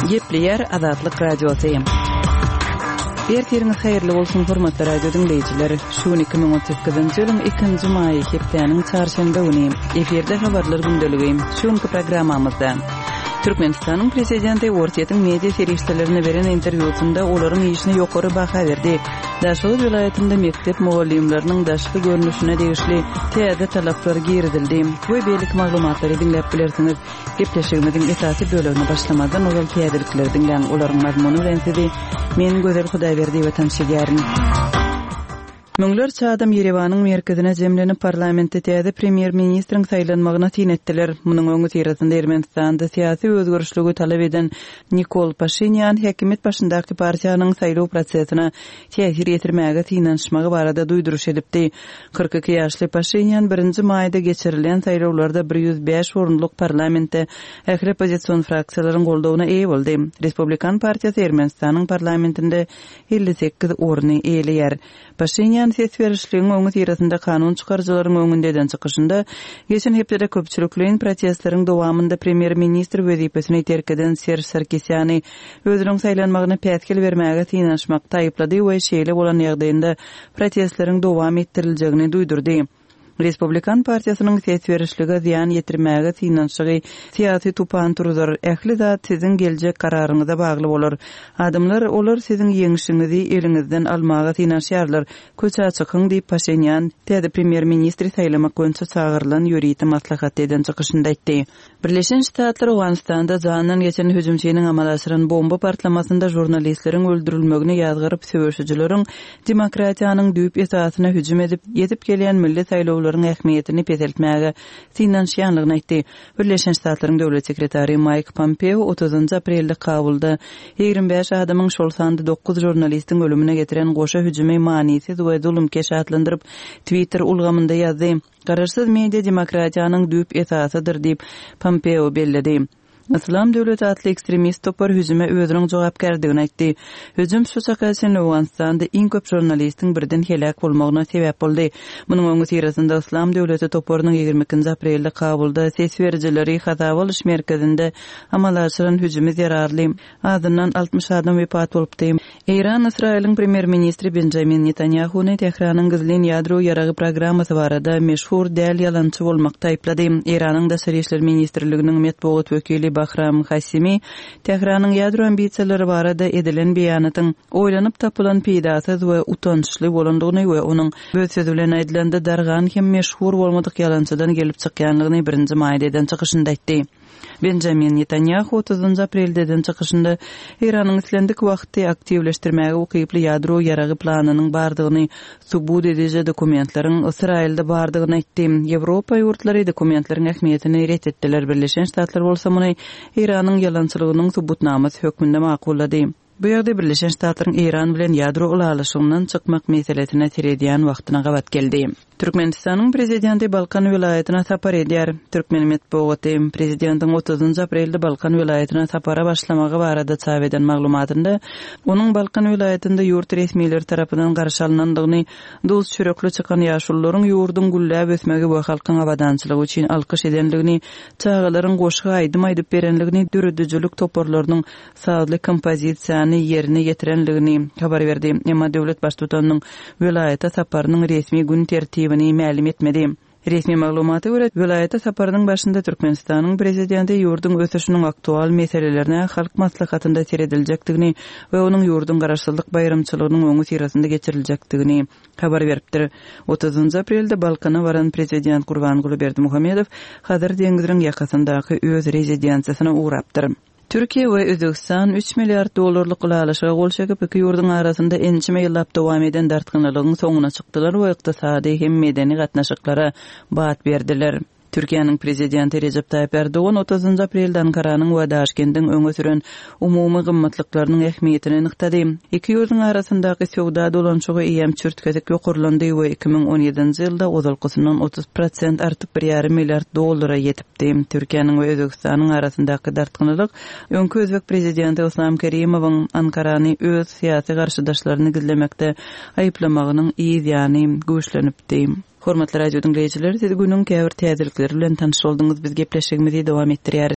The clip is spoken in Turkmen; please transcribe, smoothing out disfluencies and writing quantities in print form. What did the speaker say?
Gepleyer Azatlyk Radiosu. Bertiriniz hayırlı bolsun hormatly radio dinleyijileri. Şu 2018-nji ýylyň 2-nji maýy hepdeniň çarşamba güni eferde habarlar gündöligi. Şuňky programmamyzda Türkmenistanyň prezidenti Ortiýetiň media serişlerine beren interwýusynda olaryň işine ýokary baha berdi. Daşary vilayatynda mektep mugallimleriniň daşky görnüşine degişli täze talaplar girdildi. Bu beýlik maglumatlary dinläp bilersiňiz. Gepleşigimiziň esasy bölümini başlamadan ol täzelikler dinleň olaryň mazmuny bilen sizi men gözel Hudaýberdi we tanşygaryň. Müňler çadam Ýerewanyň merkezine jemlenip parlamentde täze premier ministriň saýlanmagyna tin etdiler. Munyň öňü tirasynda Ermenistanda syýasy özgörüşligi talap eden Nikol Pashinyan häkimet başyndaky partiýanyň saýlaw prosesine täsir ýetirmäge tinanşmagy barada duýduruş edipdi. 42 ýaşly Pashinyan 1-nji maýda geçirilen saýlawlarda 105 orunluk parlamentde ähli opozisiýon fraksiýalaryň goldawyna eýe boldy. Respublikan partiýasy Ermenistanyň parlamentinde 58 orny eýleýär. Pashinyan ses berişligiň öňü tirasynda kanun çykarjylaryň öňünden çykyşynda geçen hepde köpçülikliň protestlaryň dowamında premier ministr wezipesini terk eden Serj Sarkisyan özüniň saýlanmagyna pätkil bermäge tinanşmakda aýyplady we şeýle bolan ýagdaýynda protestlaryň dowam etdirilýägini duýdurdy. Respublikan partiýasynyň ses berişligi ziýan ýetirmäge tinanşygy syýasy tupan turdur. Ähli zat siziň geljek kararyňyza bagly bolar. Adamlar olar siziň ýeňişiňizi eliňizden almaga tinanşýarlar. Köçä çykyň diýip Pashinyan täze premier ministri saýlamak boýunça çağırılan ýöriýeti maslahat eden çykyşynda aýtdy. Birleşen Ştatlar Awganistanda janyň geçen hüjümçiniň amal aşyran bomba partlamasynda jurnalistleriň öldürilmegini ýazgyryp söwüşçüleriň demokratiýanyň düýp esasyna hüjüm edip gelýän millet saýlaw ähmiýetini pezeltmäge tinanşýanlygyny aýtdy. Birleşen Ştatlaryň döwlet sekretary Mike Pompeo 30 aprelde Kabulda 25 adamyň şol sandy 9 jurnalistiň ölümine getiren goşa hüjümi manisiz we zulümkeş adlandyryp Twitter ulgamynda ýazdy. Garaşsyz media demokratiýanyň düýp esasydyr diýip Pompeo belledi. İslam döwleti atly ekstremist topar hüjüme özüniň jogapkärdigini aýtdy. Hüjüm şu sakasen Awganistanda iň köp jurnalistiň birden helak bolmagyna sebäp boldy. Munyň öňü tirasynda İslam döwleti toparynyň 22 aprelde Kabulda ses berjileri Hazawalış merkezinde amal aşyran hüjümi zerarly. Azyndan 60 adam wepat bolupdy. Iran Israýlyň premier ministri Benjamin Netanyahuny Tehranyň gizlen ýadro ýaragi programmasy barada meşhur däl ýalançy bolmakda aýplady. Iranyň daşary işler ministrliginiň matbuat wekili Bahram Hasimi Tehranyň ýadro ambisiýalary barada edilen beýanatyň oýlanyp tapylan peýdasyz we utançly bolandygyny we onuň öz sözü bilen aýdylanda dargan hem meşhur bolmadyk ýalançydan gelip çykýanlygyny 1-nji maýydan çykyşynda aýtdy. Benjamin Netanyahu 30 aprelden çykyşynda Iranyň islendik wagty aktivleşdirmäge ukyply ýadro ýaragi planynyň bardygyny subut edýän dokumentlaryň Israilde bardygyny aýtdy. Ýewropa ýurtlary dokumentlaryň ähmiýetini redetdiler. Birleşen Ştatlar bolsa muny Iranyň ýalançylygynyň subutnamasy hökmünde makullady. Bu ýerde Birleşen Ştatlaryň Iran bilen ýadro ulaşygynyň çykmak meselesine tiredýän wagtyna gabat geldi. Türkmenistanyň prezidenti Balkan vilayatyna sapar edýär. Türkmen matbuaty prezidentiň 30 aprelde Balkan vilayatyna sapara başlamagy barada çap eden maglumatynda onuň Balkan vilayatynda ýurt resmiýetleri tarapyndan garşy alynandygyny, dost çörekli çykan ýaşullaryň ýurdun gülläp ösmegi we halkyň abadançylygy üçin alkyş edenligini, çağalaryň goşga aýdym aýdyp berenligini, dürüdüjülük toporlarynyň sazly kompozisiýany ýerine getirenligini habar berdi. Emma döwlet baştutanyň vilayata saparynyň resmi gün tertibini ma'lum etmedi. Resmi maglumaty görä vilayata saparynyň başynda Türkmenistanyň prezidenti ýurdun ösüşiniň aktual meselelerine halk maslahatynda tiredilýekdigini we onuň ýurdun garaşsyzlyk bayramçylygynyň öňü tirasynda geçirilýekdigini habar beripdir. 30 aprelde Balkana baran prezident Gurbanguly Berdimuhammedow Hazar deňiziň ýakasyndaky öz rezidensiýasyna uğrapdyr. Türkiýe we Özbegistan 3 milliard dollarlyk ulaşyga gol çekip iki ýurdun arasynda ençime ýyllap dowam eden dartgynlygyň soňuna çykdylar we ykdysady hem medeni gatnaşyklara baat berdiler. Türkiýanyň prezidenti Recep Tayyip Erdoğan 30 aprelde Ankaranyň we Daşkentiň öňe süren umumy gymmatlyklarynyň ähmiýetini nyktady. Iki ýurdun arasyndaky sowda dolanşygy ýem çürtkezek ýokurlandy we 2017-nji ýylda ozalkysynyň 30% artyp 1,5 milliard dollara ýetipdi. Türkiýanyň we Özbegistanyň arasyndaky dartgynlyk öňkü Özbek prezidenti Islom Kerimowyň Ankarany öz syýasy garşydaşlaryny gizlemekde aýyplamagynyň ýa-ni güýçlenipdi. Hormatly radio dinleyijiler, siz günüň käbir täzelikleri bilen tanış oldunuz. Biz gepleşigimizi dowam etdirýär.